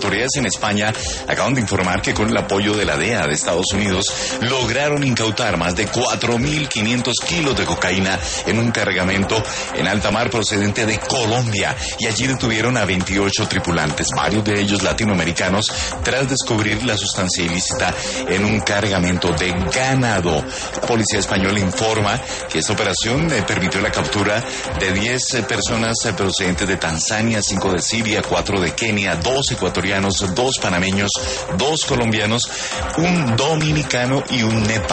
autoridades en España acaban de informar que con el apoyo de la DEA de Estados Unidos lograron incautar más de 4.500 kilos de cocaína en un cargamento en alta mar procedente de Colombia, y allí detuvieron a 28 tripulantes, varios de ellos latinoamericanos, tras descubrir la sustancia ilícita en un cargamento de ganado. La policía española informa que esta operación permitió la captura de 10 personas procedentes de Tanzania, 5 de Siria, 4 de Kenia, 2 ecuatorianos, 2 panameños, 2 colombianos, un dominicano y un nepalí.